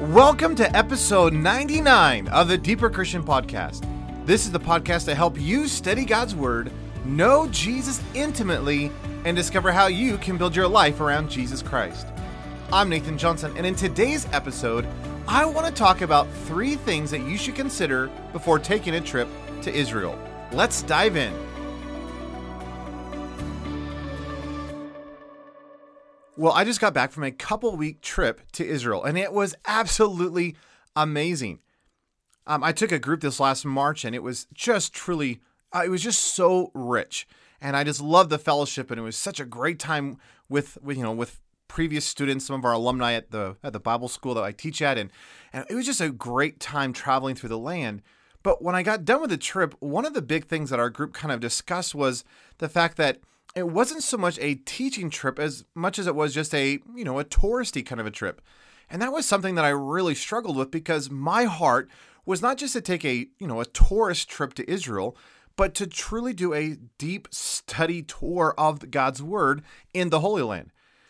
Welcome to episode 99 of the Deeper Christian Podcast. This is the podcast to help you study God's Word, know Jesus intimately, and discover how you can build your life around Jesus Christ. I'm Nathan Johnson, and in today's episode, I want to talk about 3 things that you should consider before taking a trip to Israel. Let's dive in. Well, I just got back from a couple-week trip to Israel, and it was absolutely amazing. I took a group this last March, and it was just truly, it was just so rich. And I just loved the fellowship, and it was such a great time with previous students, some of our alumni at the Bible school that I teach at, and it was just a great time traveling through the land. But when I got done with the trip, one of the big things that our group kind of discussed was the fact that it wasn't so much a teaching trip as much as it was just a touristy kind of a trip. And that was something that I really struggled with because my heart was not just to take a tourist trip to Israel, but to truly do a deep study tour of God's Word in the Holy Land.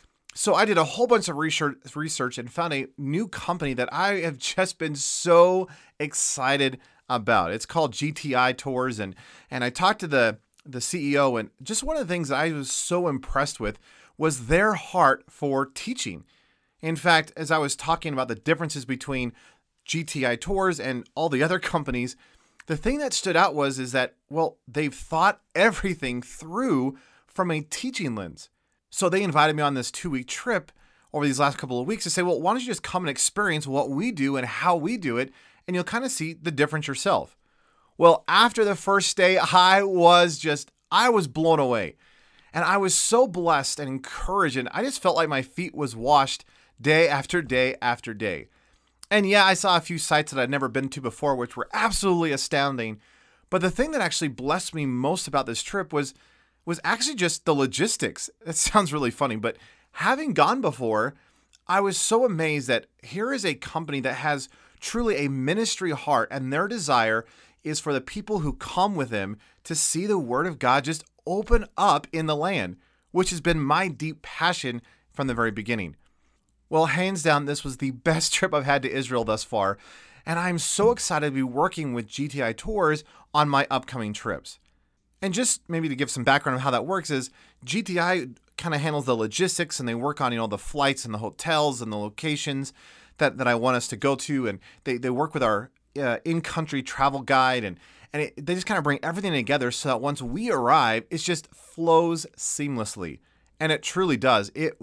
So I did a whole bunch of research and found a new company that I have just been so excited about. It's called GTI Tours, and I talked to the CEO, and just one of the things that I was so impressed with was their heart for teaching. In fact, as I was talking about the differences between GTI Tours and all the other companies, the thing that stood out is that they've thought everything through from a teaching lens. So they invited me on this 2-week trip over these last couple of weeks to say, well, why don't you just come and experience what we do and how we do it, and you'll kind of see the difference yourself. Well, after the first day, I was blown away. And I was so blessed and encouraged, and I just felt like my feet was washed day after day after day. And yeah, I saw a few sites that I'd never been to before, which were absolutely astounding. But the thing that actually blessed me most about this trip was actually just the logistics. That sounds really funny, but having gone before, I was so amazed that here is a company that has truly a ministry heart, and their desire is for the people who come with them to see the Word of God just open up in the land, which has been my deep passion from the very beginning. Well, hands down, this was the best trip I've had to Israel thus far, and I'm so excited to be working with GTI Tours on my upcoming trips. And just maybe to give some background on how that works is GTI kind of handles the logistics, and they work on the flights and the hotels and the locations that I want us to go to, and they work with our in-country travel guide, and they just kind of bring everything together so that once we arrive, it just flows seamlessly. And it truly does. It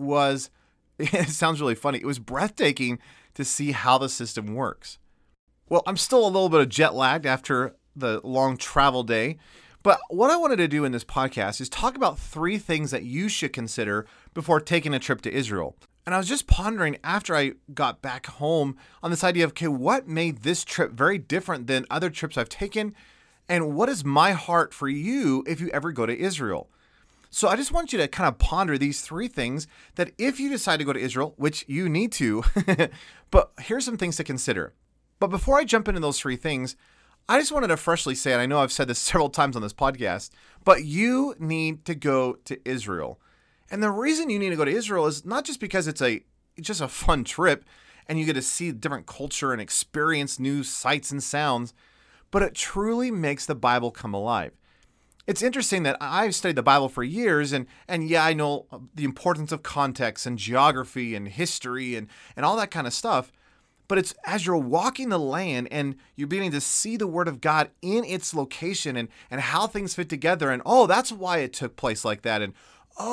sounds really funny. It was breathtaking to see how the system works. Well, I'm still a little bit of jet lagged after the long travel day, but what I wanted to do in this podcast is talk about 3 things that you should consider before taking a trip to Israel. And I was just pondering after I got back home on this idea of, what made this trip very different than other trips I've taken? And what is my heart for you if you ever go to Israel? So I just want you to kind of ponder these 3 things that if you decide to go to Israel, which you need to, but here's some things to consider. But before I jump into those 3 things, I just wanted to freshly say, and I know I've said this several times on this podcast, but you need to go to Israel. And the reason you need to go to Israel is not just because it's just a fun trip and you get to see different culture and experience new sights and sounds, but it truly makes the Bible come alive. It's interesting that I've studied the Bible for years, and yeah, I know the importance of context and geography and history and all that kind of stuff, but it's as you're walking the land and you're beginning to see the Word of God in its location and how things fit together, and that's why it took place like that, and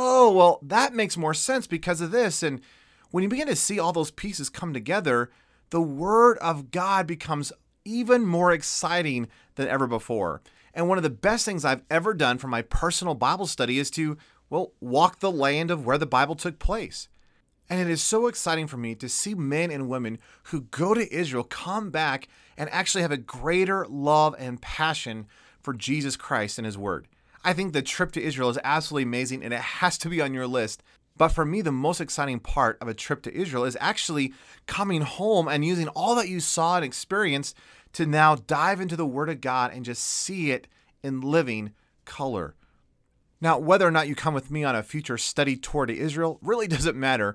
that makes more sense because of this. And when you begin to see all those pieces come together, the Word of God becomes even more exciting than ever before. And one of the best things I've ever done for my personal Bible study is to, walk the land of where the Bible took place. And it is so exciting for me to see men and women who go to Israel come back and actually have a greater love and passion for Jesus Christ and His Word. I think the trip to Israel is absolutely amazing, and it has to be on your list. But for me, the most exciting part of a trip to Israel is actually coming home and using all that you saw and experienced to now dive into the Word of God and just see it in living color. Now, whether or not you come with me on a future study tour to Israel really doesn't matter.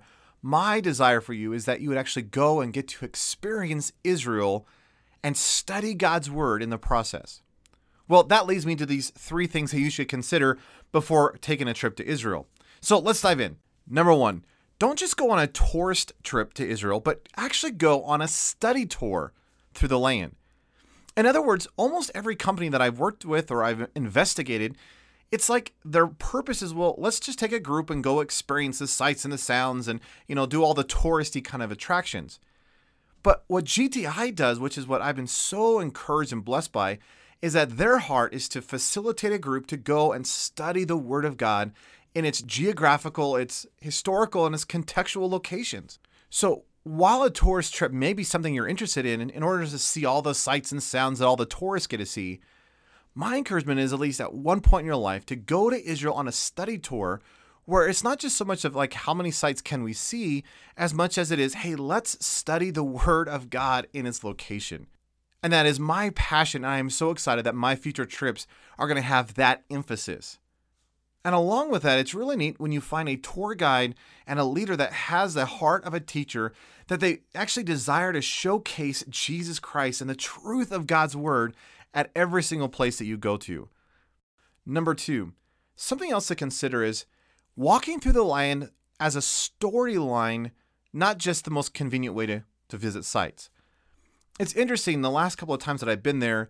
My desire for you is that you would actually go and get to experience Israel and study God's word in the process. Well, that leads me to these 3 things that you should consider before taking a trip to Israel. So let's dive in. Number 1, don't just go on a tourist trip to Israel, but actually go on a study tour through the land. In other words, almost every company that I've worked with or I've investigated, it's like their purpose is, well, let's just take a group and go experience the sights and the sounds and, do all the touristy kind of attractions. But what GTI does, which is what I've been so encouraged and blessed by, is that their heart is to facilitate a group to go and study the Word of God in its geographical, its historical, and its contextual locations. So while a tourist trip may be something you're interested in order to see all the sights and sounds that all the tourists get to see, my encouragement is, at least at one point in your life, to go to Israel on a study tour where it's not just so much of like how many sights can we see, as much as it is, hey, let's study the Word of God in its location. And that is my passion. I am so excited that my future trips are going to have that emphasis. And along with that, it's really neat when you find a tour guide and a leader that has the heart of a teacher, that they actually desire to showcase Jesus Christ and the truth of God's word at every single place that you go to. Number 2, something else to consider is walking through the land as a storyline, not just the most convenient way to visit sites. It's interesting, the last couple of times that I've been there,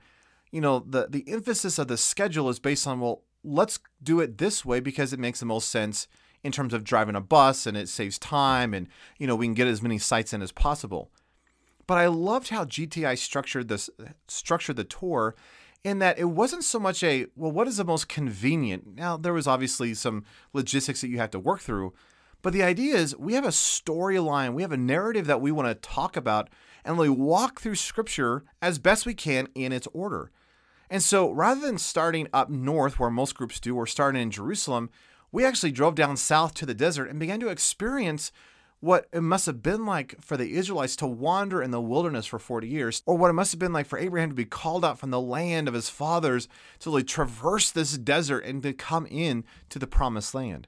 the emphasis of the schedule is based on, well, let's do it this way because it makes the most sense in terms of driving a bus and it saves time and, we can get as many sites in as possible. But I loved how GTI structured the tour in that it wasn't so much what is the most convenient? Now, there was obviously some logistics that you had to work through, but the idea is we have a storyline, we have a narrative that we want to talk about, and we walk through Scripture as best we can in its order. And so rather than starting up north where most groups do, or starting in Jerusalem, we actually drove down south to the desert and began to experience what it must have been like for the Israelites to wander in the wilderness for 40 years, or what it must have been like for Abraham to be called out from the land of his fathers to really traverse this desert and to come in to the promised land.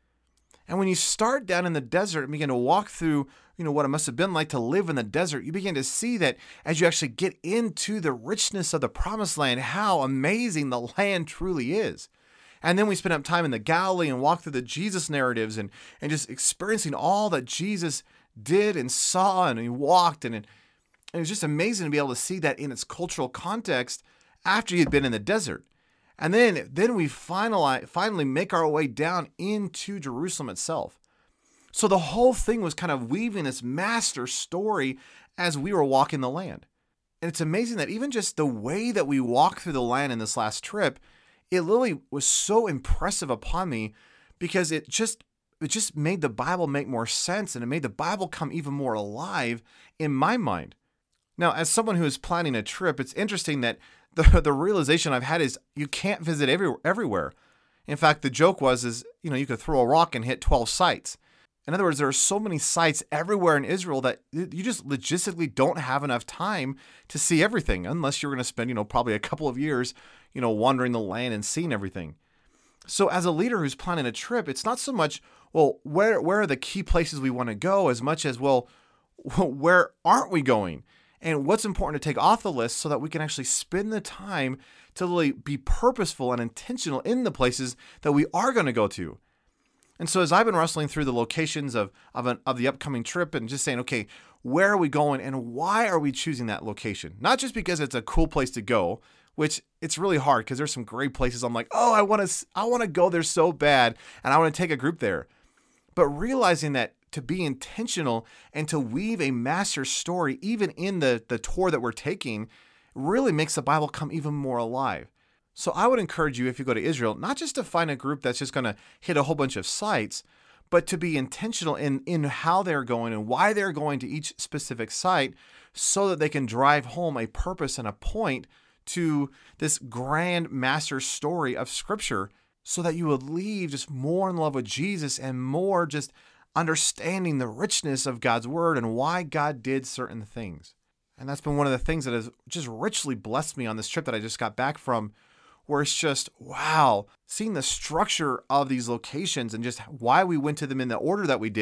And when you start down in the desert and begin to walk through, what it must have been like to live in the desert, you begin to see that as you actually get into the richness of the promised land, how amazing the land truly is. And then we spend up time in the Galilee and walk through the Jesus narratives and just experiencing all that Jesus did and saw and he walked. And it was just amazing to be able to see that in its cultural context after you'd been in the desert. And then we finally make our way down into Jerusalem itself. So the whole thing was kind of weaving this master story as we were walking the land. And it's amazing that even just the way that we walked through the land in this last trip, it literally was so impressive upon me because it just made the Bible make more sense, and it made the Bible come even more alive in my mind. Now, as someone who is planning a trip, it's interesting that the realization I've had is you can't visit everywhere. In fact, the joke is you could throw a rock and hit 12 sites. In other words, there are so many sites everywhere in Israel that you just logistically don't have enough time to see everything unless you're going to spend, probably a couple of years, wandering the land and seeing everything. So as a leader who's planning a trip, it's not so much, well, where are the key places we want to go, as much as, well, where aren't we going? And what's important to take off the list so that we can actually spend the time to really be purposeful and intentional in the places that we are going to go to. And so as I've been wrestling through the locations of the upcoming trip and just saying, okay, where are we going and why are we choosing that location? Not just because it's a cool place to go, which it's really hard because there's some great places I'm like, oh, I want to go there so bad and I want to take a group there. But realizing that to be intentional and to weave a master story, even in the tour that we're taking, really makes the Bible come even more alive. So I would encourage you, if you go to Israel, not just to find a group that's just going to hit a whole bunch of sites, but to be intentional in how they're going and why they're going to each specific site so that they can drive home a purpose and a point to this grand master story of Scripture, so that you would leave just more in love with Jesus and more just understanding the richness of God's word and why God did certain things. And that's been one of the things that has just richly blessed me on this trip that I just got back from, where it's just, wow, seeing the structure of these locations and just why we went to them in the order that we did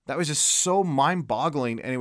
That was just so mind-boggling, and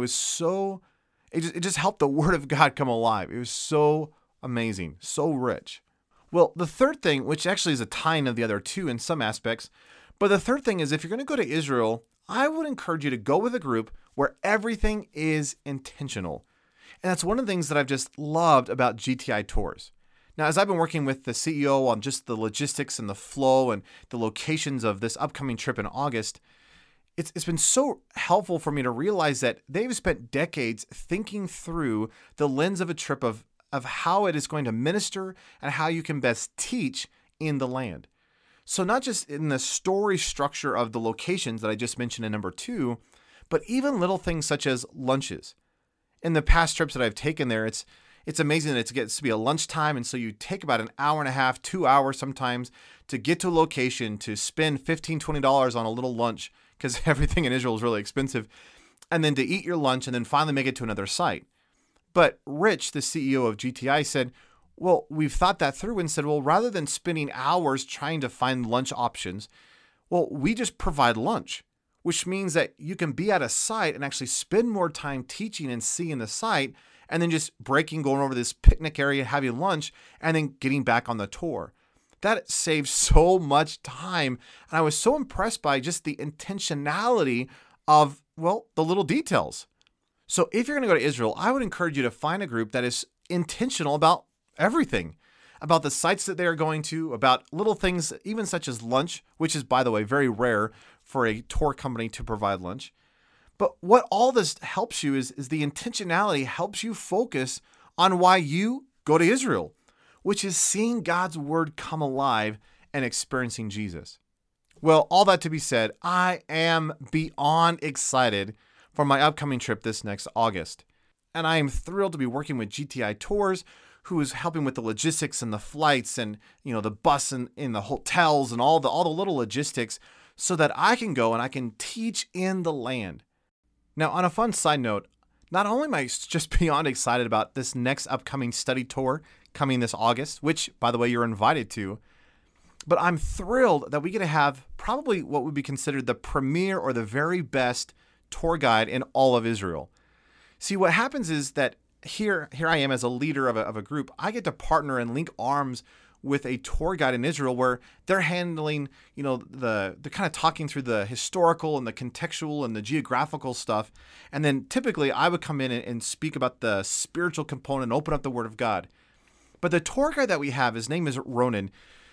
it just helped the Word of God come alive. It was so amazing, so rich. Well, the third thing, which actually is a tie-in of the other two in some aspects, but the third thing is if you're going to go to Israel, I would encourage you to go with a group where everything is intentional. And that's one of the things that I've just loved about GTI Tours. Now, as I've been working with the CEO on just the logistics and the flow and the locations of this upcoming trip in August, it's been so helpful for me to realize that they've spent decades thinking through the lens of a trip of how it is going to minister and how you can best teach in the land. So not just in the story structure of the locations that I just mentioned in number 2, but even little things such as lunches. In the past trips that I've taken there, it's amazing that it gets to be a lunchtime, and so you take about an hour and a half, 2 hours sometimes to get to a location, to spend $15, $20 on a little lunch, because everything in Israel is really expensive, and then to eat your lunch and then finally make it to another site. But Rich, the CEO of GTI, said, well, we've thought that through and said, well, rather than spending hours trying to find lunch options, well, we just provide lunch, which means that you can be at a site and actually spend more time teaching and seeing the site, and then just going over this picnic area, having lunch, and then getting back on the tour. That saves so much time. And I was so impressed by just the intentionality of, well, the little details. So if you're going to go to Israel, I would encourage you to find a group that is intentional about everything, about the sites that they are going to, about little things, even such as lunch, which is, by the way, very rare for a tour company to provide lunch. But what all this helps you is the intentionality helps you focus on why you go to Israel, which is seeing God's word come alive and experiencing Jesus. Well, all that to be said, I am beyond excited for my upcoming trip this next August. And I am thrilled to be working with GTI Tours, who is helping with the logistics and the flights and, the bus and in the hotels and all the little logistics so that I can go and I can teach in the land. Now, on a fun side note, not only am I just beyond excited about this next upcoming study tour coming this August, which, by the way, you're invited to, but I'm thrilled that we get to have probably what would be considered the premier or the very best tour guide in all of Israel. See, what happens is that here I am as a leader of a group. I get to partner and link arms with a tour guide in Israel where they're handling, they're kind of talking through the historical and the contextual and the geographical stuff. And then typically I would come in and speak about the spiritual component, open up the Word of God. But the tour guide that we have, his name is Ronan.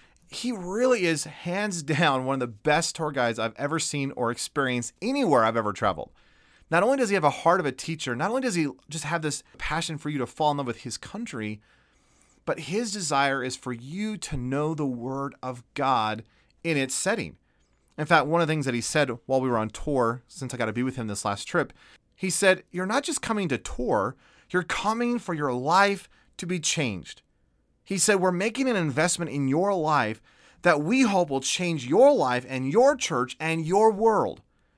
He really is hands down one of the best tour guides I've ever seen or experienced anywhere I've ever traveled. Not only does he have a heart of a teacher, not only does he just have this passion for you to fall in love with his country, but his desire is for you to know the Word of God in its setting. In fact, one of the things that he said while we were on tour, since I got to be with him this last trip, he said, you're not just coming to tour, you're coming for your life to be changed. He said, we're making an investment in your life that we hope will change your life and your church and your world.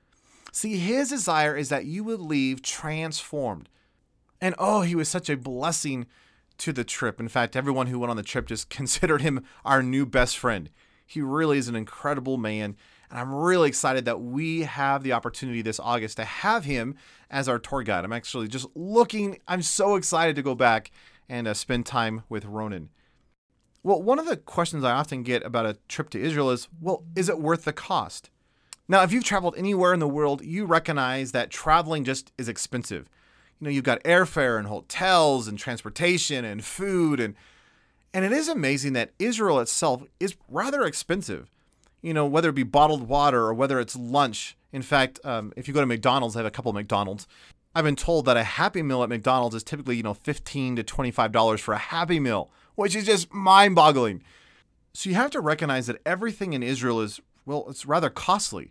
See, his desire is that you would leave transformed. And he was such a blessing to the trip. In fact, everyone who went on the trip just considered him our new best friend. He really is an incredible man. And I'm really excited that we have the opportunity this August to have him as our tour guide. I'm actually just I'm so excited to go back and spend time with Ronan. Well, one of the questions I often get about a trip to Israel is, is it worth the cost? Now, if you've traveled anywhere in the world, you recognize that traveling just is expensive. You've got airfare and hotels and transportation and food. And it is amazing that Israel itself is rather expensive, whether it be bottled water or whether it's lunch. In fact, if you go to McDonald's, I have a couple of McDonald's. I've been told that a Happy Meal at McDonald's is typically, $15 to $25 for a Happy Meal, which is just mind-boggling. So you have to recognize that everything in Israel is, it's rather costly.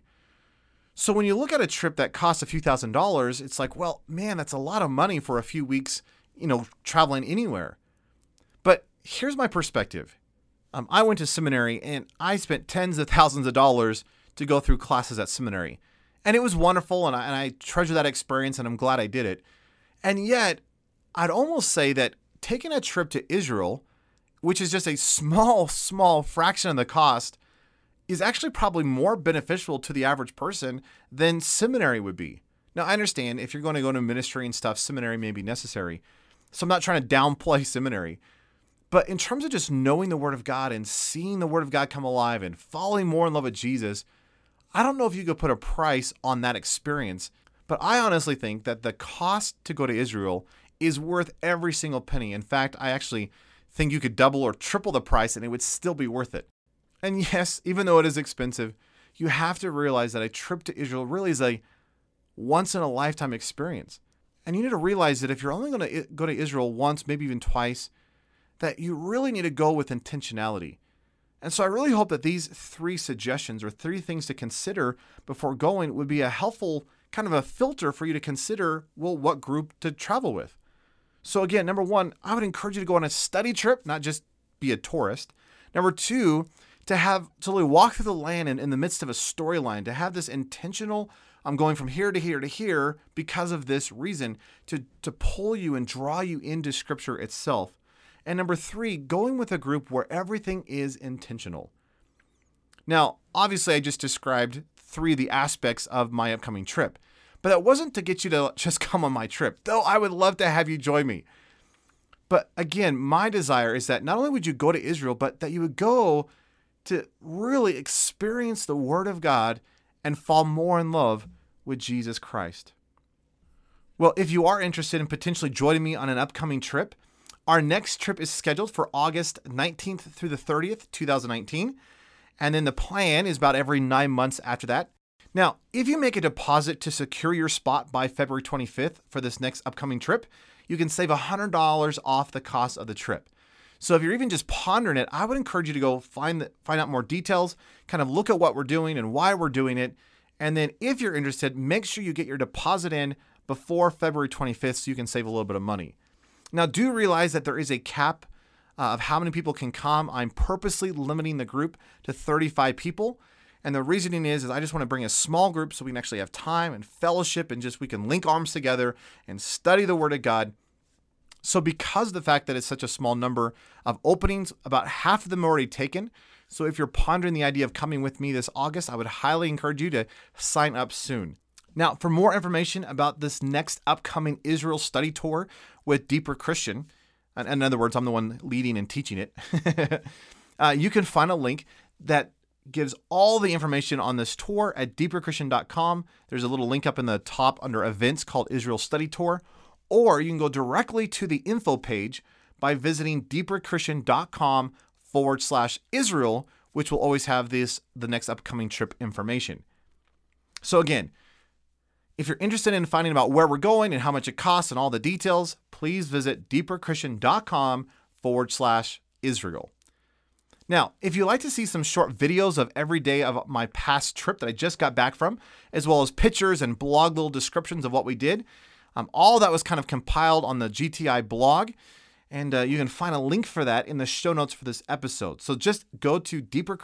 So when you look at a trip that costs a few $1,000s, it's like, that's a lot of money for a few weeks, traveling anywhere. But here's my perspective. I went to seminary and I spent tens of thousands of dollars to go through classes at seminary. And it was wonderful, and I treasure that experience, and I'm glad I did it. And yet, I'd almost say that taking a trip to Israel, which is just a small fraction of the cost, is actually probably more beneficial to the average person than seminary would be. Now, I understand if you're going to go into ministry and stuff, seminary may be necessary. So I'm not trying to downplay seminary. But in terms of just knowing the Word of God and seeing the Word of God come alive and falling more in love with Jesus, I don't know if you could put a price on that experience. But I honestly think that the cost to go to Israel is worth every single penny. In fact, I actually think you could double or triple the price and it would still be worth it. And yes, even though it is expensive, you have to realize that a trip to Israel really is a once-in-a-lifetime experience. And you need to realize that if you're only going to go to Israel once, maybe even twice, that you really need to go with intentionality. And so I really hope that these 3 suggestions or 3 things to consider before going would be a helpful kind of a filter for you to consider, well, what group to travel with. So again, number 1, I would encourage you to go on a study trip, not just be a tourist. Number 2, to really walk through the land in the midst of a storyline, to have this intentional, I'm going from here to here to here because of this reason, to pull you and draw you into Scripture itself. And number 3, going with a group where everything is intentional. Now, obviously, I just described 3 of the aspects of my upcoming trip, but that wasn't to get you to just come on my trip, though I would love to have you join me. But again, my desire is that not only would you go to Israel, but that you would go to really experience the Word of God and fall more in love with Jesus Christ. Well, if you are interested in potentially joining me on an upcoming trip, our next trip is scheduled for August 19th through the 30th, 2019. And then the plan is about every 9 months after that. Now, if you make a deposit to secure your spot by February 25th for this next upcoming trip, you can save $100 off the cost of the trip. So if you're even just pondering it, I would encourage you to go find out more details, kind of look at what we're doing and why we're doing it. And then if you're interested, make sure you get your deposit in before February 25th so you can save a little bit of money. Now, do realize that there is a cap of how many people can come. I'm purposely limiting the group to 35 people. And the reasoning is I just want to bring a small group so we can actually have time and fellowship and just we can link arms together and study the Word of God. So because of the fact that it's such a small number of openings, about half of them are already taken. So if you're pondering the idea of coming with me this August, I would highly encourage you to sign up soon. Now, for more information about this next upcoming Israel study tour with Deeper Christian, in other words, I'm the one leading and teaching it, you can find a link that gives all the information on this tour at deeperchristian.com. There's a little link up in the top under events called Israel Study Tour, or you can go directly to the info page by visiting deeperchristian.com/Israel, which will always have the next upcoming trip information. So again, if you're interested in finding about where we're going and how much it costs and all the details, please visit deeperchristian.com/Israel. Now, if you'd like to see some short videos of every day of my past trip that I just got back from, as well as pictures and blog little descriptions of what we did, all that was kind of compiled on the GTI blog, and you can find a link for that in the show notes for this episode. So just go to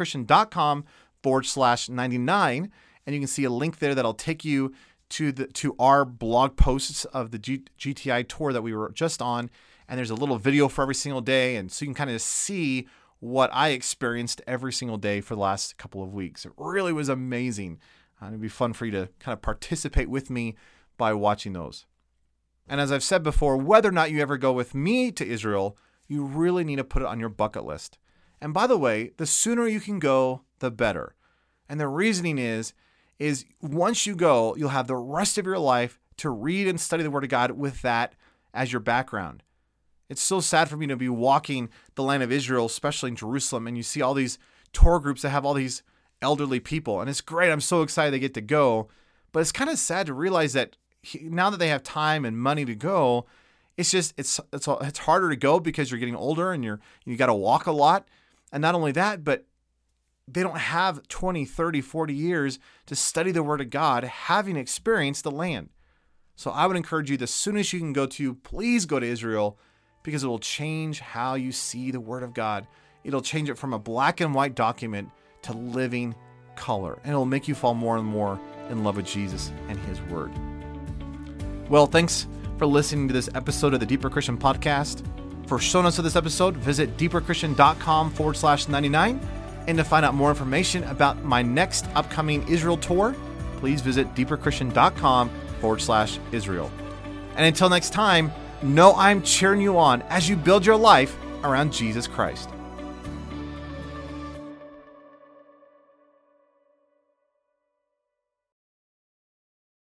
deeperchristian.com/99, and you can see a link there that'll take you to our blog posts of the GTI tour that we were just on, and there's a little video for every single day, and so you can kind of see what I experienced every single day for the last couple of weeks. It really was amazing. It'd be fun for you to kind of participate with me by watching those. And as I've said before, whether or not you ever go with me to Israel, you really need to put it on your bucket list. And by the way, the sooner you can go, the better. And the reasoning is once you go, you'll have the rest of your life to read and study the Word of God with that as your background. It's so sad for me to be walking the land of Israel, especially in Jerusalem, and you see all these tour groups that have all these elderly people. And it's great. I'm so excited they get to go. But it's kind of sad to realize that now that they have time and money to go, it's harder to go because you're getting older and you got to walk a lot. And not only that, but they don't have 20, 30, 40 years to study the Word of God, having experienced the land. So I would encourage you, the soonest you can go to, please go to Israel, because it will change how you see the Word of God. It'll change it from a black and white document to living color. And it'll make you fall more and more in love with Jesus and His Word. Well, thanks for listening to this episode of the Deeper Christian Podcast. For show notes of this episode, visit deeperchristian.com/99. And to find out more information about my next upcoming Israel tour, please visit deeperchristian.com/Israel. And until next time, know I'm cheering you on as you build your life around Jesus Christ.